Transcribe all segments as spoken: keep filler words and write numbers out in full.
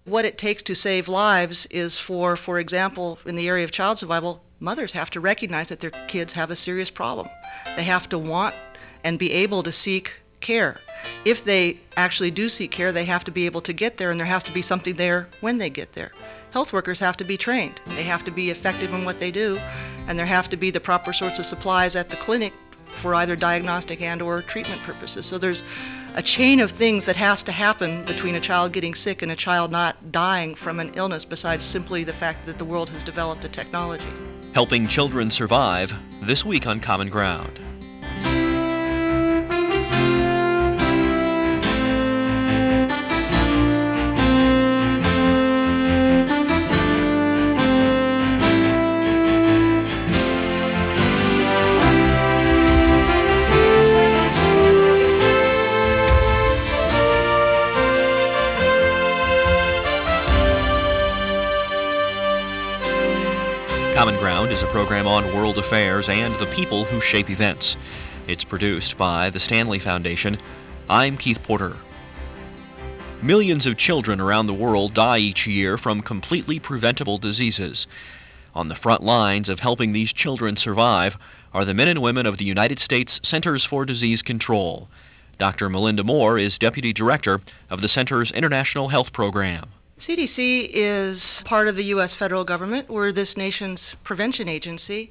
What it takes to save lives is for, for example, in the area of child survival, mothers have to recognize that their kids have a serious problem. They have to want and be able to seek care. If they actually do seek care, they have to be able to get there, and there has to be something there when they get there. Health workers have to be trained. They have to be effective in what they do, and there have to be the proper sorts of supplies at the clinic for either diagnostic and or treatment purposes. So there's a chain of things that has to happen between a child getting sick and a child not dying from an illness, besides simply the fact that the world has developed a technology. Helping children survive, this week on Common Ground. Common Ground is a program on world affairs and the people who shape events. It's produced by the Stanley Foundation. I'm Keith Porter. Millions of children around the world die each year from completely preventable diseases. On the front lines of helping these children survive are the men and women of the United States Centers for Disease Control. Doctor Melinda Moore is Deputy Director of the Center's International Health Program. C D C is part of the U S federal government. We're this nation's prevention agency.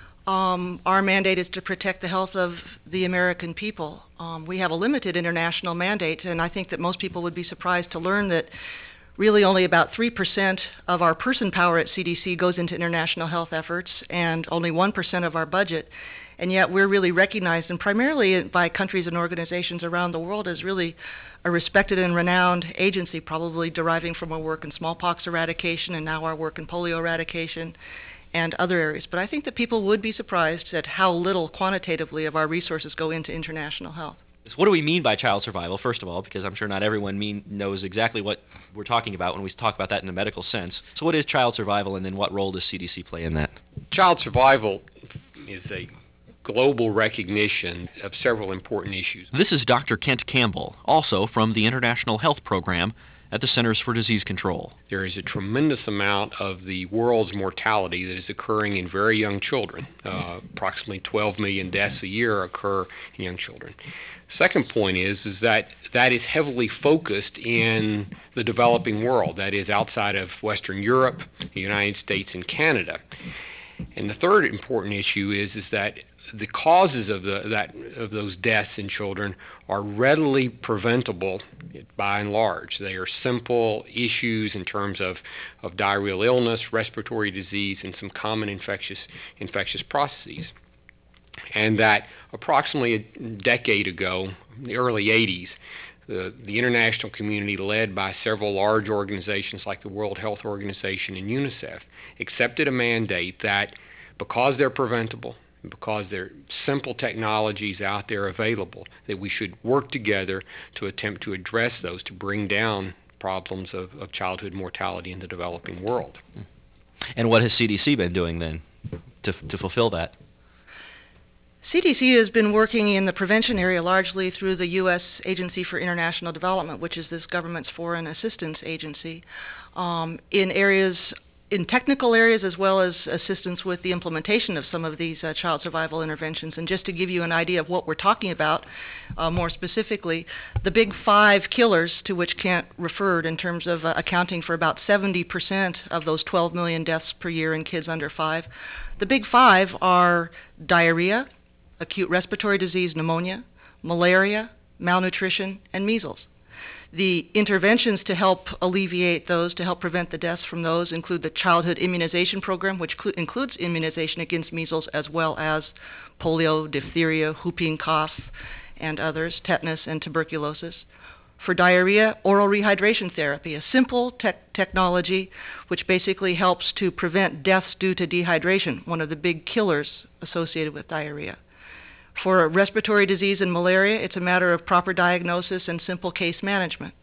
Um, our mandate is to protect the health of the American people. Um, we have a limited international mandate, and I think that most people would be surprised to learn that really only about three percent of our person power at C D C goes into international health efforts, and only one percent of our budget. And yet we're really recognized, and primarily by countries and organizations around the world, as really a respected and renowned agency, probably deriving from our work in smallpox eradication and now our work in polio eradication and other areas. But I think that people would be surprised at how little quantitatively of our resources go into international health. So what do we mean by child survival, first of all, because I'm sure not everyone mean, knows exactly what we're talking about when we talk about that in a medical sense. So what is child survival, and then what role does C D C play in that? Child survival is a global recognition of several important issues. This is Doctor Kent Campbell, also from the International Health Program at the Centers for Disease Control. There is a tremendous amount of the world's mortality that is occurring in very young children. Uh, approximately twelve million deaths a year occur in young children. Second point is, is that that is heavily focused in the developing world, that is outside of Western Europe, the United States, and Canada. And the third important issue is, is that the causes of the that of those deaths in children are readily preventable by and large. They are simple issues in terms of, of diarrheal illness, respiratory disease, and some common infectious infectious processes. And that approximately a decade ago, in the early eighties, the, the international community, led by several large organizations like the World Health Organization and UNICEF, accepted a mandate that because they're preventable, because there are simple technologies out there available, that we should work together to attempt to address those, to bring down problems of, of childhood mortality in the developing world. And what has C D C been doing then to, to fulfill that? C D C has been working in the prevention area largely through the U S Agency for International Development, which is this government's foreign assistance agency, um, in areas in technical areas as well as assistance with the implementation of some of these uh, child survival interventions. And just to give you an idea of what we're talking about, uh, more specifically, the big five killers to which Kent referred in terms of uh, accounting for about seventy percent of those twelve million deaths per year in kids under five. The big five are diarrhea, acute respiratory disease, pneumonia, malaria, malnutrition, and measles. The interventions to help alleviate those, to help prevent the deaths from those, include the childhood immunization program, which cl- includes immunization against measles as well as polio, diphtheria, whooping cough, and others, tetanus and tuberculosis. For diarrhea, oral rehydration therapy, a simple te- technology which basically helps to prevent deaths due to dehydration, one of the big killers associated with diarrhea. For respiratory disease and malaria, it's a matter of proper diagnosis and simple case management.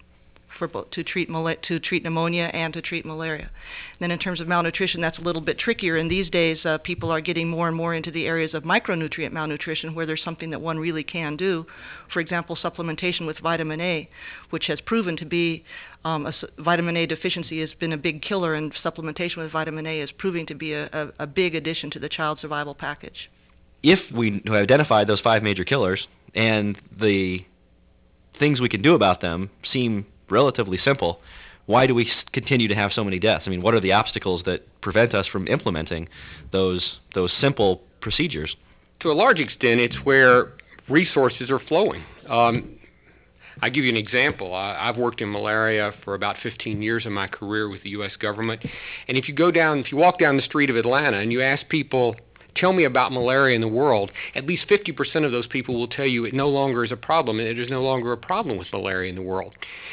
for both to treat mala- to treat pneumonia and to treat malaria. Then in terms of malnutrition, that's a little bit trickier. And these days, uh, people are getting more and more into the areas of micronutrient malnutrition, where there's something that one really can do. For example, supplementation with vitamin A, which has proven to be um, a, vitamin A deficiency has been a big killer, and supplementation with vitamin A is proving to be a, a, a big addition to the child survival package. If we have identified those five major killers and the things we can do about them seem relatively simple, why do we continue to have so many deaths? I mean, what are the obstacles that prevent us from implementing those those simple procedures? To a large extent, it's where resources are flowing. Um, I'll give you an example. I, I've worked in malaria for about fifteen years in my career with the U S government. And if you go down, if you walk down the street of Atlanta and you ask people, tell me about malaria in the world, at least fifty percent of those people will tell you it no longer is a problem, and it is no longer a problem with malaria in the world.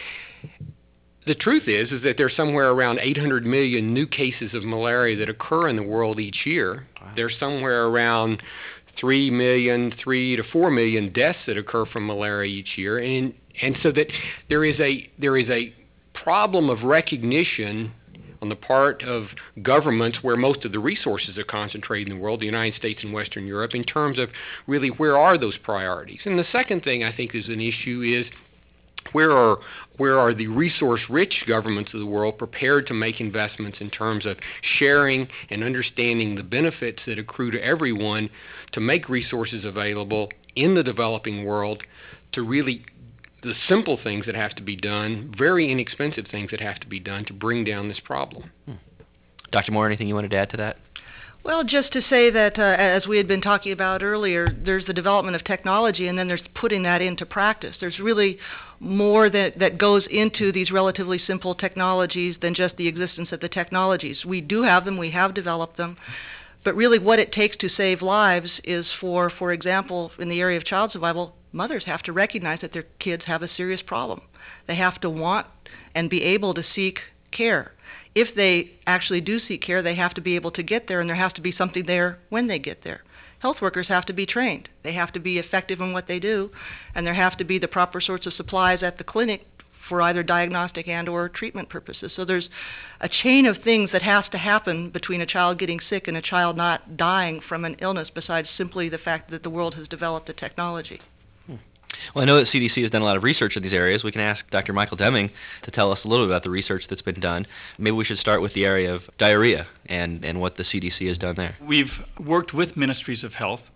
The truth is, is that there's somewhere around eight hundred million new cases of malaria that occur in the world each year. Wow. There's somewhere around three million, three to four million deaths that occur from malaria each year, and and so that there is a there is a problem of recognition on the part of governments where most of the resources are concentrated in the world, the United States and Western Europe, in terms of really where are those priorities. And the second thing I think is an issue is where are where are the resource-rich governments of the world prepared to make investments in terms of sharing and understanding the benefits that accrue to everyone to make resources available in the developing world to really the simple things that have to be done, very inexpensive things that have to be done to bring down this problem. Hmm. Doctor Moore, anything you wanted to add to that? Well, just to say that, uh, as we had been talking about earlier, there's the development of technology, and then there's putting that into practice. There's really more that, that goes into these relatively simple technologies than just the existence of the technologies. We do have them, we have developed them, but really what it takes to save lives is for, for example, in the area of child survival, mothers have to recognize that their kids have a serious problem. They have to want and be able to seek care. If they actually do seek care, they have to be able to get there, and there has to be something there when they get there. Health workers have to be trained. They have to be effective in what they do, and there have to be the proper sorts of supplies at the clinic for either diagnostic and or treatment purposes. So there's a chain of things that has to happen between a child getting sick and a child not dying from an illness, besides simply the fact that the world has developed the technology. Well, I know that C D C has done a lot of research in these areas. We can ask Doctor Michael Deming to tell us a little bit about the research that's been done. Maybe we should start with the area of diarrhea and, and what the C D C has done there. We've worked with ministries of health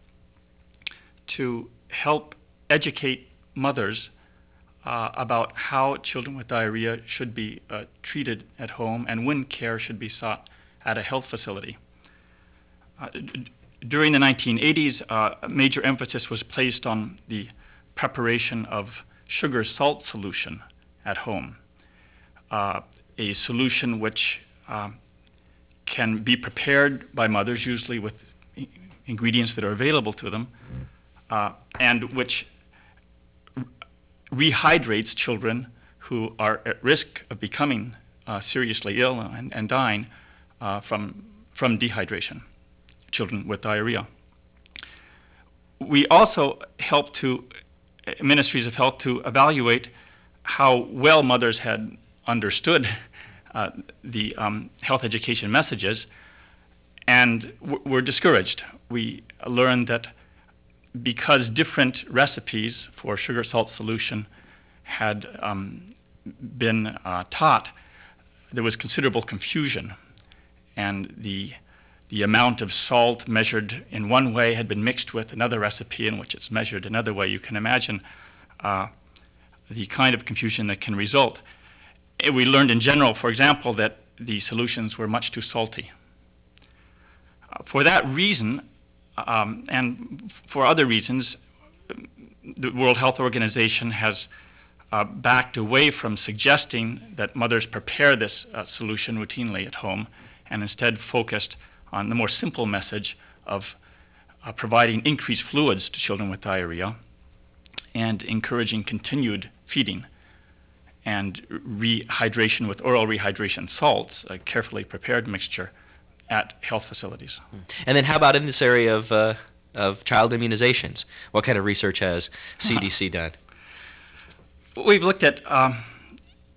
to help educate mothers uh, about how children with diarrhea should be uh, treated at home and when care should be sought at a health facility. Uh, d- during the nineteen eighties, uh, a major emphasis was placed on the preparation of sugar salt solution at home, uh, a solution which uh, can be prepared by mothers, usually with ingredients that are available to them, uh, and which rehydrates children who are at risk of becoming uh, seriously ill and, and dying uh, from, from dehydration, children with diarrhea. We also help to ministries of health to evaluate how well mothers had understood uh, the um, health education messages, and w- were discouraged. We learned that because different recipes for sugar salt solution had um, been uh, taught, there was considerable confusion, and the The amount of salt measured in one way had been mixed with another recipe in which it's measured another way. You can imagine uh, the kind of confusion that can result. And we learned in general, for example, that the solutions were much too salty. Uh, for that reason, um, and for other reasons, the World Health Organization has uh, backed away from suggesting that mothers prepare this uh, solution routinely at home, and instead focused on the more simple message of uh, providing increased fluids to children with diarrhea and encouraging continued feeding and rehydration with oral rehydration salts, a carefully prepared mixture, at health facilities. And then how about in this area of, uh, of child immunizations? What kind of research has C D C done? We've looked at um,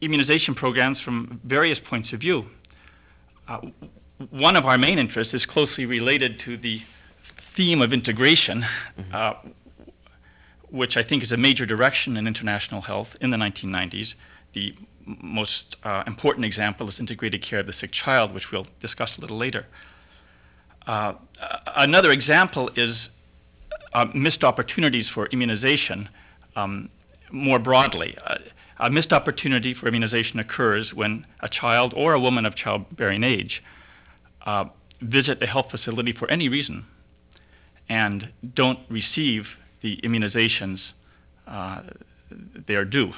immunization programs from various points of view. Uh, one of our main interests is closely related to the theme of integration, mm-hmm. uh, which I think is a major direction in international health in the nineteen nineties. The most uh, important example is integrated care of the sick child, which we'll discuss a little later. Uh, another example is uh, missed opportunities for immunization um, more broadly. Uh, a missed opportunity for immunization occurs when a child or a woman of childbearing age uh, visit a health facility for any reason and don't receive the immunizations uh, they are due.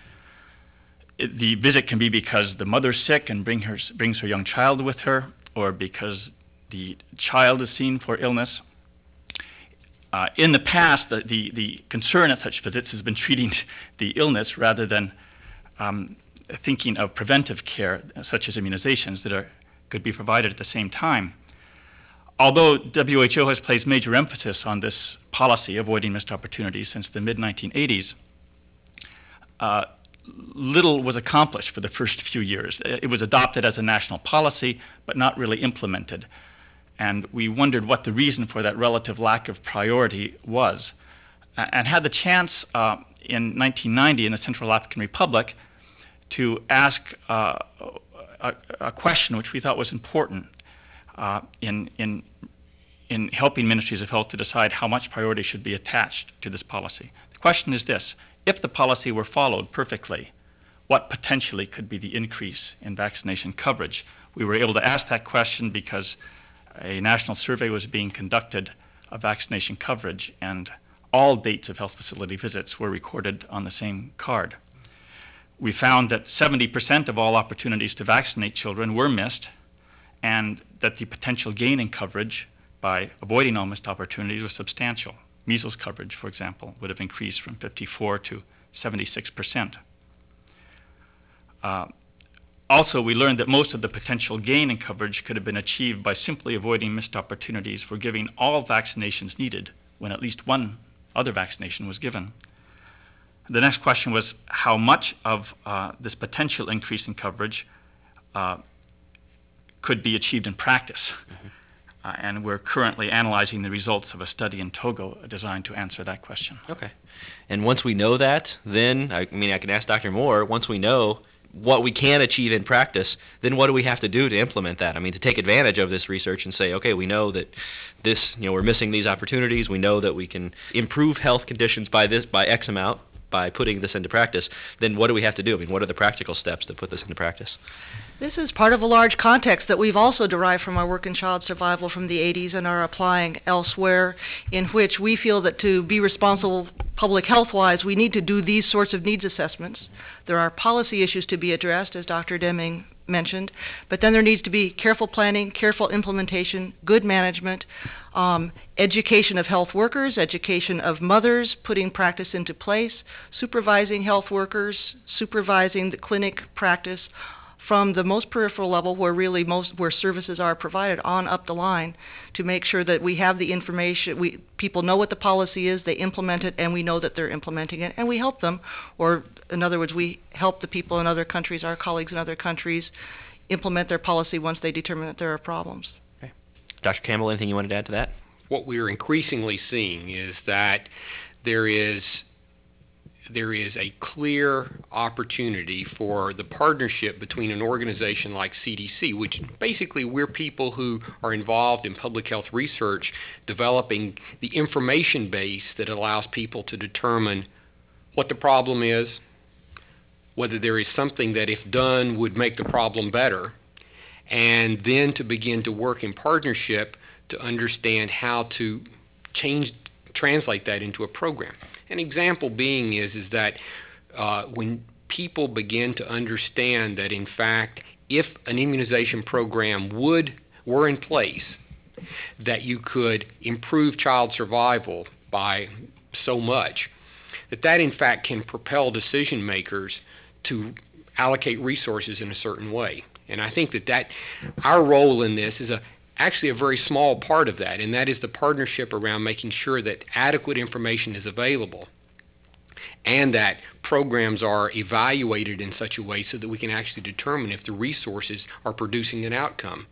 It, the visit can be because the mother's sick and bring her, brings her young child with her, or because the child is seen for illness. Uh, in the past, the, the, the concern at such visits has been treating the illness rather than um, thinking of preventive care, such as immunizations that are, could be provided at the same time. Although W H O has placed major emphasis on this policy, avoiding missed opportunities, since the mid nineteen eighties, uh, little was accomplished for the first few years. It was adopted as a national policy, but not really implemented. And we wondered what the reason for that relative lack of priority was. And had the chance uh, in nineteen ninety in the Central African Republic to ask uh, a, a question which we thought was important uh, in, in, in helping ministries of health to decide how much priority should be attached to this policy. The question is this: if the policy were followed perfectly, what potentially could be the increase in vaccination coverage? We were able to ask that question because a national survey was being conducted of vaccination coverage, and all dates of health facility visits were recorded on the same card. We found that seventy percent of all opportunities to vaccinate children were missed, and that the potential gain in coverage by avoiding all missed opportunities was substantial. Measles coverage, for example, would have increased from fifty-four to seventy-six percent. Uh, also, we learned that most of the potential gain in coverage could have been achieved by simply avoiding missed opportunities for giving all vaccinations needed when at least one other vaccination was given. The next question was how much of uh, this potential increase in coverage uh, could be achieved in practice. Mm-hmm. Uh, and we're currently analyzing the results of a study in Togo designed to answer that question. Okay. And once we know that, then, I mean, I can ask Doctor Moore, once we know what we can achieve in practice, then what do we have to do to implement that? I mean, to take advantage of this research and say, okay, we know that this, you know, we're missing these opportunities. We know that we can improve health conditions by this, by X amount, by putting this into practice. Then what do we have to do? I mean, what are the practical steps to put this into practice? This is part of a large context that we've also derived from our work in child survival from the eighties and are applying elsewhere, in which we feel that to be responsible public health-wise, we need to do these sorts of needs assessments. There are policy issues to be addressed, as Doctor Deming mentioned, but then there needs to be careful planning, careful implementation, good management, um, education of health workers, education of mothers, putting practice into place, supervising health workers, supervising the clinic practice, from the most peripheral level where really most where services are provided on up the line, to make sure that we have the information, we people know what the policy is, they implement it, and we know that they're implementing it, and we help them, or in other words, we help the people in other countries, our colleagues in other countries, implement their policy once they determine that there are problems. Okay. Doctor Campbell, anything you wanted to add to that? What we're increasingly seeing is that there is there is a clear opportunity for the partnership between an organization like C D C, which basically we're people who are involved in public health research, developing the information base that allows people to determine what the problem is, whether there is something that if done would make the problem better, and then to begin to work in partnership to understand how to change, translate that into a program. An example being is, is that uh, when people begin to understand that in fact, if an immunization program would were in place, that you could improve child survival by so much, that that in fact can propel decision makers to allocate resources in a certain way. And I think that, that our role in this is a actually a very small part of that, and that is the partnership around making sure that adequate information is available and that programs are evaluated in such a way so that we can actually determine if the resources are producing an outcome.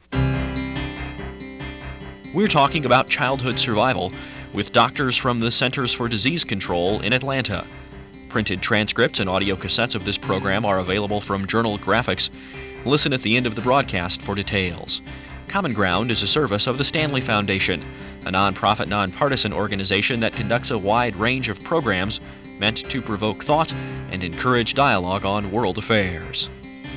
We're talking about childhood survival with doctors from the Centers for Disease Control in Atlanta. Printed transcripts and audio cassettes of this program are available from Journal Graphics. Listen at the end of the broadcast for details. Common Ground is a service of the Stanley Foundation, a nonprofit, nonpartisan organization that conducts a wide range of programs meant to provoke thought and encourage dialogue on world affairs.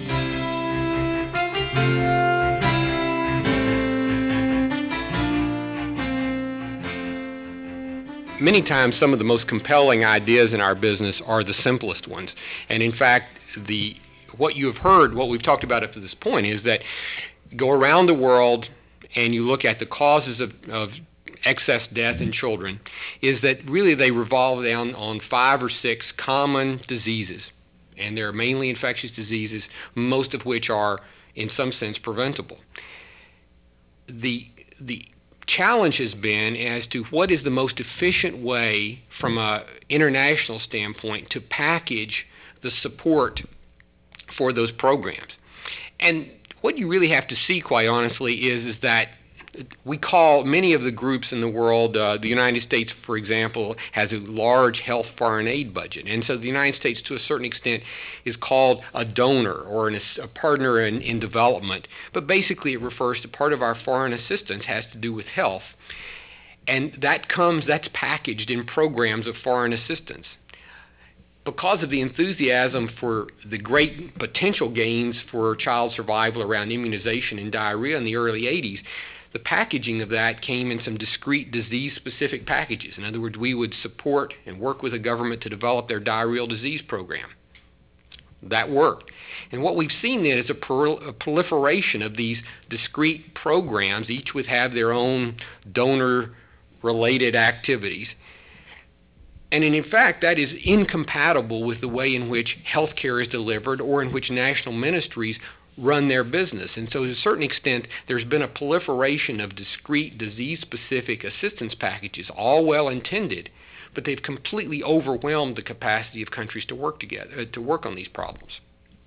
Many times some of the most compelling ideas in our business are the simplest ones. And in fact, the what you have heard, what we've talked about up to this point, is that go around the world and you look at the causes of, of excess death in children, is that really they revolve down on five or six common diseases. And they're mainly infectious diseases, most of which are in some sense preventable. The the challenge has been as to what is the most efficient way from an international standpoint to package the support for those programs. And what you really have to see, quite honestly, is, is that we call many of the groups in the world, uh, the United States, for example, has a large health foreign aid budget. And so the United States, to a certain extent, is called a donor or an, a partner in, in development. But basically it refers to part of our foreign assistance has to do with health. And that comes, that's packaged in programs of foreign assistance. Because of the enthusiasm for the great potential gains for child survival around immunization and diarrhea in the early eighties, the packaging of that came in some discrete disease-specific packages. In other words, we would support and work with the government to develop their diarrheal disease program. That worked. And what we've seen then is a, prol- a proliferation of these discrete programs, each would have their own donor-related activities. And in fact, that is incompatible with the way in which healthcare is delivered or in which national ministries run their business. And so to a certain extent, there's been a proliferation of discrete disease-specific assistance packages, all well-intended, but they've completely overwhelmed the capacity of countries to work together, uh, to work on these problems.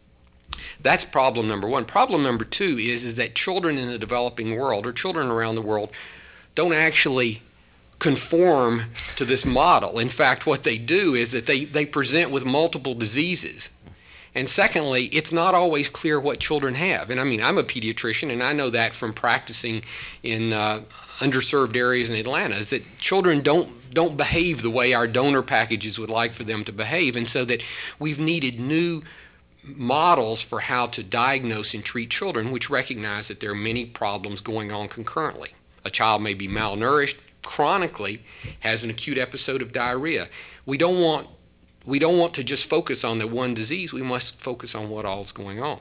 That's problem number one. Problem number two is, is that children in the developing world, or children around the world, don't actually conform to this model. In fact, what they do is that they, they present with multiple diseases. And secondly, it's not always clear what children have. And I mean, I'm a pediatrician, and I know that from practicing in uh, underserved areas in Atlanta, is that children don't don't behave the way our donor packages would like for them to behave. And so that we've needed new models for how to diagnose and treat children, which recognize that there are many problems going on concurrently. A child may be malnourished, chronically has an acute episode of diarrhea. We don't want We don't want to just focus on the one disease. We must focus on what all is going on.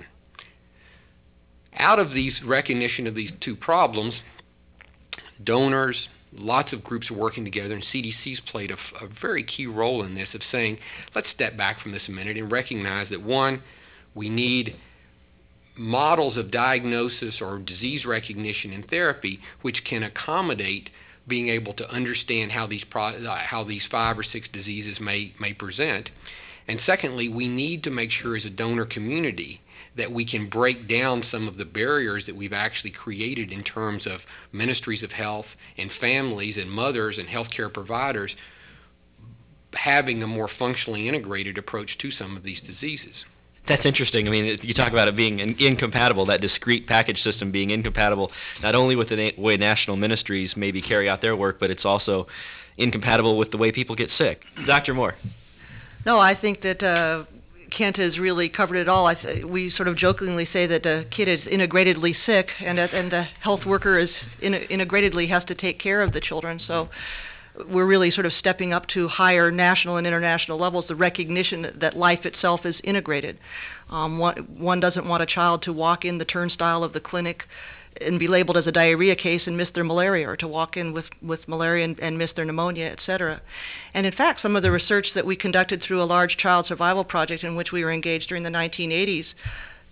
Out of these recognition of these two problems, donors, lots of groups are working together, and C D C's played a, a very key role in this of saying, let's step back from this a minute and recognize that, one, we need models of diagnosis or disease recognition and therapy which can accommodate being able to understand how these pro- how these five or six diseases may may present. And secondly, we need to make sure as a donor community that we can break down some of the barriers that we've actually created in terms of ministries of health and families and mothers and healthcare providers having a more functionally integrated approach to some of these diseases. That's interesting. I mean, you talk about it being in, incompatible, that discrete package system being incompatible, not only with the na- way national ministries maybe carry out their work, but it's also incompatible with the way people get sick. Doctor Moore. No, I think that uh, Kent has really covered it all. I th- we sort of jokingly say that the kid is integratedly sick, and uh, and the health worker is in- integratedly has to take care of the children. So we're really sort of stepping up to higher national and international levels, the recognition that life itself is integrated. Um, one, one doesn't want a child to walk in the turnstile of the clinic and be labeled as a diarrhea case and miss their malaria, or to walk in with, with malaria and, and miss their pneumonia, et cetera. And in fact, some of the research that we conducted through a large child survival project in which we were engaged during the nineteen eighties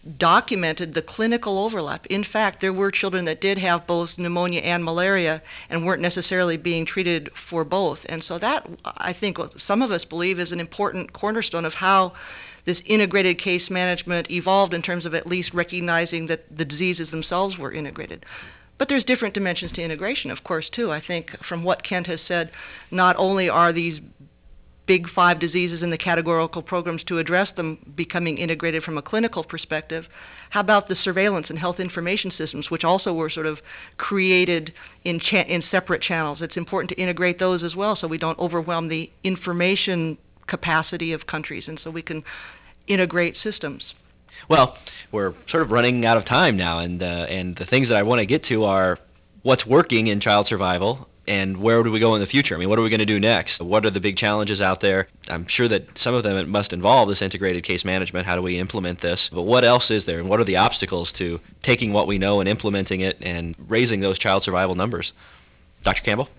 documented the clinical overlap. In fact, there were children that did have both pneumonia and malaria and weren't necessarily being treated for both. And so that, I think, some of us believe is an important cornerstone of how this integrated case management evolved in terms of at least recognizing that the diseases themselves were integrated. But there's different dimensions to integration, of course, too. I think from what Kent has said, not only are these big five diseases in the categorical programs to address them becoming integrated from a clinical perspective, how about the surveillance and health information systems, which also were sort of created in, cha in separate channels? It's important to integrate those as well so we don't overwhelm the information capacity of countries, and so we can integrate systems. Well, we're sort of running out of time now, and, uh, and the things that I want to get to are what's working in child survival, and where do we go in the future? I mean, what are we going to do next? What are the big challenges out there? I'm sure that some of them must involve this integrated case management. How do we implement this? But what else is there, and what are the obstacles to taking what we know and implementing it and raising those child survival numbers? Doctor Campbell?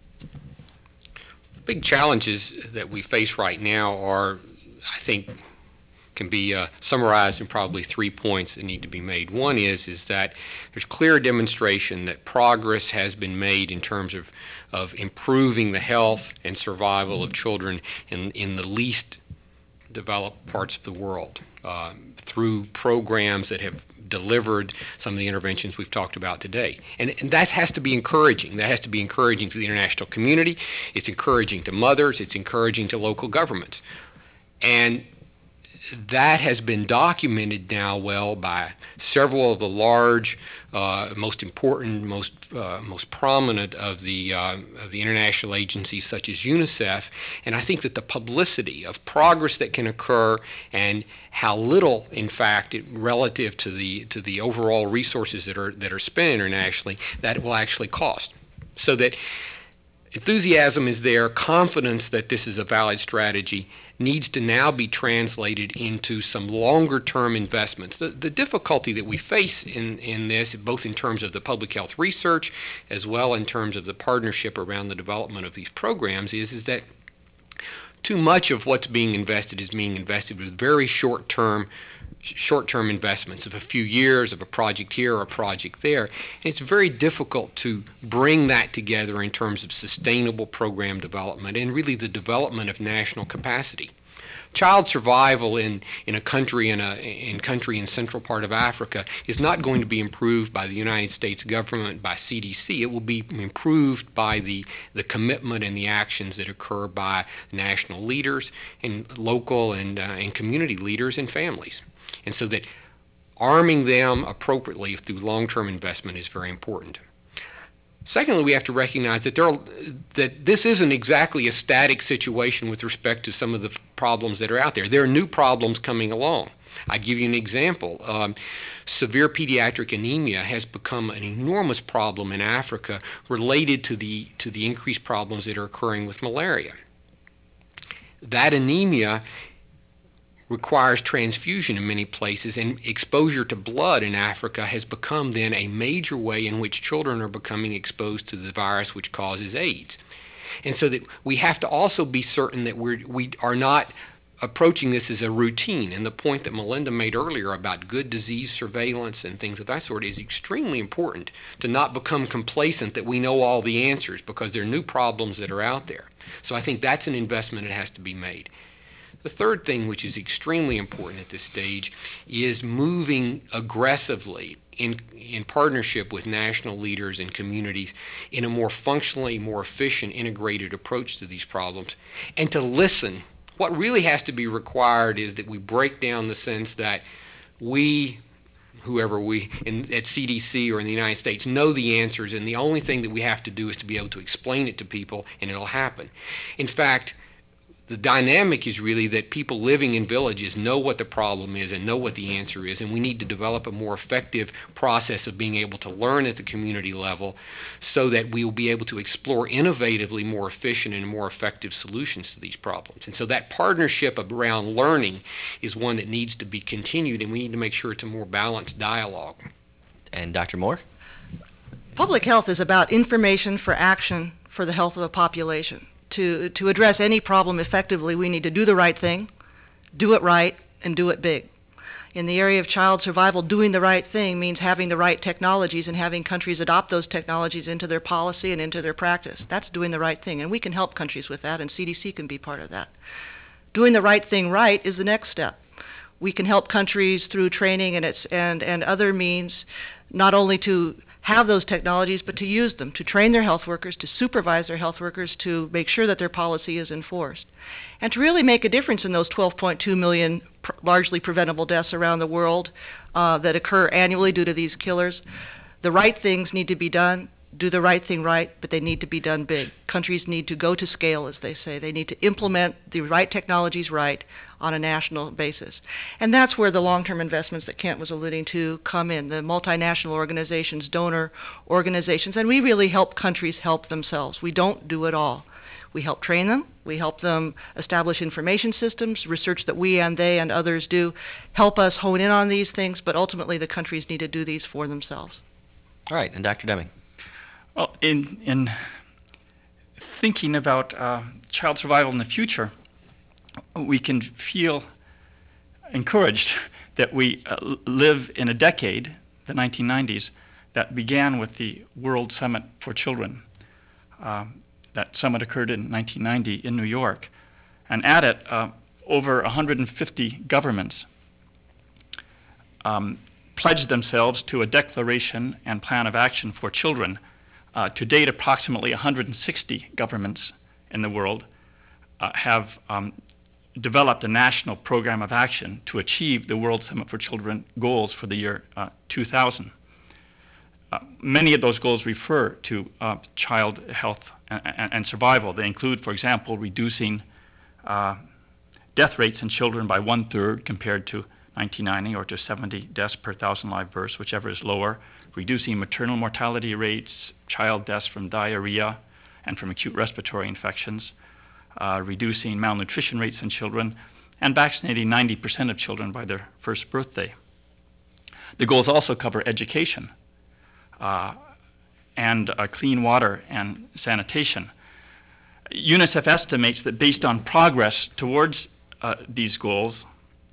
Big challenges that we face right now are, I think, can be uh, summarized in probably three points that need to be made. One is is that there's clear demonstration that progress has been made in terms of, of improving the health and survival of children in, in the least developed parts of the world uh, through programs that have delivered some of the interventions we've talked about today. And, and that has to be encouraging. That has to be encouraging to the international community. It's encouraging to mothers. It's encouraging to local governments. And that has been documented now well by several of the large, uh, most important, most uh, most prominent of the uh, of the international agencies such as UNICEF. And I think that the publicity of progress that can occur and how little, in fact, it, relative to the to the overall resources that are that are spent internationally, that it will actually cost. So that enthusiasm is there, confidence that this is a valid strategy needs to now be translated into some longer-term investments. The, the difficulty that we face in, in this, both in terms of the public health research as well in terms of the partnership around the development of these programs, is, is that too much of what's being invested is being invested with very short-term short-term investments of a few years, of a project here or a project there. And it's very difficult to bring that together in terms of sustainable program development and really the development of national capacity. Child survival in, in a country in a in country in central part of Africa is not going to be improved by the United States government, by C D C. It will be improved by the, the commitment and the actions that occur by national leaders and local and, uh, and community leaders and families. And so that arming them appropriately through long-term investment is very important. Secondly, we have to recognize that there are, that this isn't exactly a static situation with respect to some of the problems that are out there. There are new problems coming along. I give you an example. Um, severe pediatric anemia has become an enormous problem in Africa related to the to the increased problems that are occurring with malaria. That anemia requires transfusion in many places, and exposure to blood in Africa has become then a major way in which children are becoming exposed to the virus which causes AIDS. And so that we have to also be certain that we're, we are not approaching this as a routine. And the point that Melinda made earlier about good disease surveillance and things of that sort is extremely important, to not become complacent that we know all the answers, because there are new problems that are out there. So I think that's an investment that has to be made. The third thing, which is extremely important at this stage, is moving aggressively in, in partnership with national leaders and communities in a more functionally, more efficient, integrated approach to these problems, and to listen. What really has to be required is that we break down the sense that we, whoever we in, at C D C or in the United States, know the answers, and the only thing that we have to do is to be able to explain it to people, and it'll happen. In fact, the dynamic is really that people living in villages know what the problem is and know what the answer is, and we need to develop a more effective process of being able to learn at the community level so that we will be able to explore innovatively more efficient and more effective solutions to these problems. And so that partnership around learning is one that needs to be continued, and we need to make sure it's a more balanced dialogue. And Doctor Moore? Public health is about information for action for the health of a population. To, to address any problem effectively, we need to do the right thing, do it right, and do it big. In the area of child survival, doing the right thing means having the right technologies and having countries adopt those technologies into their policy and into their practice. That's doing the right thing, and we can help countries with that, and C D C can be part of that. Doing the right thing right is the next step. We can help countries through training and, it's, and, and other means, not only to have those technologies, but to use them, to train their health workers, to supervise their health workers, to make sure that their policy is enforced, and to really make a difference in those twelve point two million pr largely preventable deaths around the world uh, that occur annually due to these killers. The right things need to be done. Do the right thing right, but they need to be done big. Countries need to go to scale, as they say. They need to implement the right technologies right on a national basis. And that's where the long-term investments that Kent was alluding to come in, the multinational organizations, donor organizations, and we really help countries help themselves. We don't do it all. We help train them, we help them establish information systems, research that we and they and others do, help us hone in on these things, but ultimately the countries need to do these for themselves. All right, and Doctor Deming. Well, in, in thinking about uh, child survival in the future, we can feel encouraged that we uh, live in a decade, the nineteen nineties, that began with the World Summit for Children. Um, that summit occurred in nineteen ninety in New York. And at it, uh, over one hundred fifty governments um, pledged themselves to a declaration and plan of action for children. Uh, to date, approximately one hundred sixty governments in the world uh, have um, developed a national program of action to achieve the World Summit for Children goals for the year uh, two thousand. Uh, many of those goals refer to uh, child health and, and, and survival. They include, for example, reducing uh, death rates in children by one-third compared to nineteen ninety, or to seventy deaths per thousand live births, whichever is lower, reducing maternal mortality rates, child deaths from diarrhea and from acute respiratory infections, uh, reducing malnutrition rates in children, and vaccinating ninety percent of children by their first birthday. The goals also cover education uh, and uh, clean water and sanitation. UNICEF estimates that based on progress towards uh, these goals,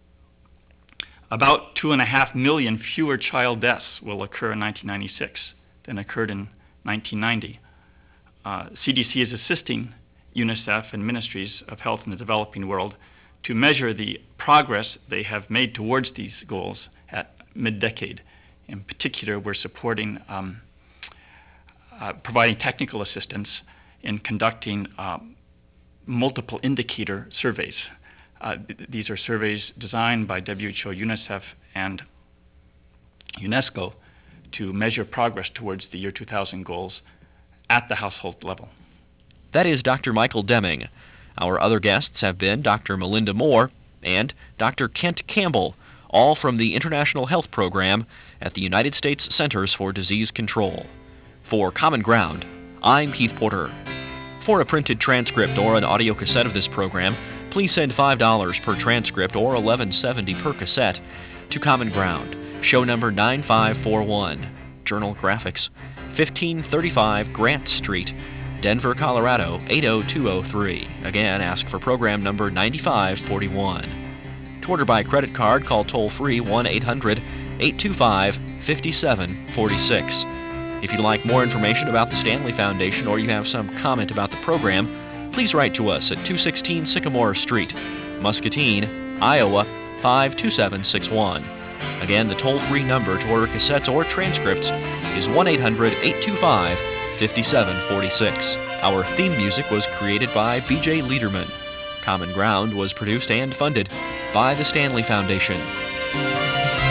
about two and a half million fewer child deaths will occur in nineteen ninety-six than occurred in nineteen ninety. Uh, C D C is assisting UNICEF and ministries of health in the developing world to measure the progress they have made towards these goals at mid-decade. In particular, we're supporting, um, uh, providing technical assistance in conducting uh, multiple indicator surveys. Uh, th these are surveys designed by W H O, UNICEF, and UNESCO to measure progress towards the year two thousand goals at the household level. That is Doctor Michael Deming. Our other guests have been Doctor Melinda Moore and Doctor Kent Campbell, all from the International Health Program at the United States Centers for Disease Control. For Common Ground, I'm Keith Porter. For a printed transcript or an audio cassette of this program, please send five dollars per transcript or eleven seventy per cassette to Common Ground, show number nine five four one, Journal Graphics, fifteen thirty-five Grant Street, Denver, Colorado eight oh two oh three. Again, ask for program number ninety-five forty-one. To order by credit card, call toll-free one eight hundred eight two five five seven four six. If you'd like more information about the Stanley Foundation or you have some comment about the program, please write to us at two sixteen Sycamore Street, Muscatine, Iowa five two seven six one. Again, the toll-free number to order cassettes or transcripts is one eight hundred eight two five five seven four six. Our theme music was created by B J Liederman. Common Ground was produced and funded by the Stanley Foundation.